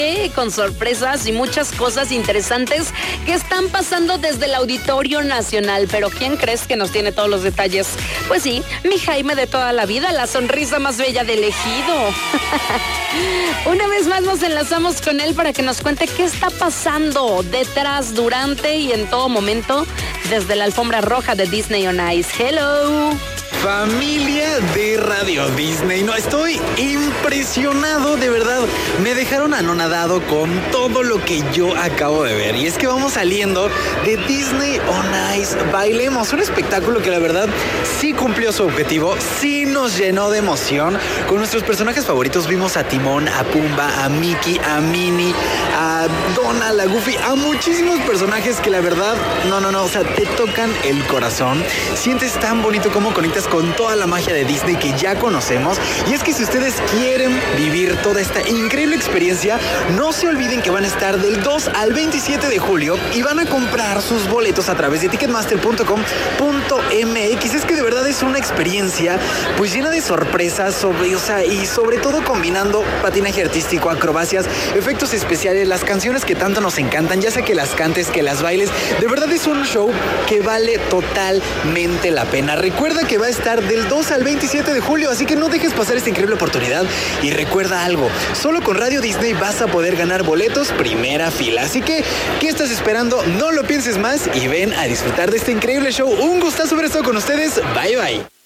con sorpresas y muchas cosas interesantes que están pasando desde el Auditorio Nacional. Pero ¿quién crees que nos tiene todos los detalles? Pues sí, mi Jaime de toda la vida, la sonrisa más bella del ejido. Una vez más nos enlazamos con él para que nos cuente qué está pasando detrás, durante y en todo momento desde la alfombra roja de Disney on Ice. Hello. Familia de Radio Disney, no, estoy impresionado, de verdad. Me dejaron anonadado con todo lo que yo acabo de ver. Y es que vamos saliendo de Disney on Ice Bailemos, un espectáculo que la verdad sí cumplió su objetivo, sí nos llenó de emoción. Con nuestros personajes favoritos vimos a Timón, a Pumba, a Mickey, a Minnie, a Donald, a Goofy, a muchísimos personajes que la verdad, no, o sea, te tocan el corazón. Sientes tan bonito cómo conectas con toda la magia de Disney que ya conocemos. Y es que si ustedes quieren vivir toda esta increíble experiencia, no se olviden que van a estar del 2 al 27 de julio y van a comprar sus boletos a través de ticketmaster.com.mx. Es que de verdad es una experiencia pues llena de sorpresas, y sobre todo combinando patinaje artístico, acrobacias, efectos especiales, las canciones que tanto nos encantan, ya sea que las cantes, que las bailes. De verdad es un show que vale totalmente la pena. Recuerda que va a estar del 2 al 27 de julio, así que no dejes pasar esta increíble oportunidad. Y recuerda algo, solo con Radio Disney vas a poder ganar boletos primera fila. Así que, ¿qué estás esperando? No lo pienses más y ven a disfrutar de este increíble show. Un gustazo haber estado con ustedes. Bye, bye.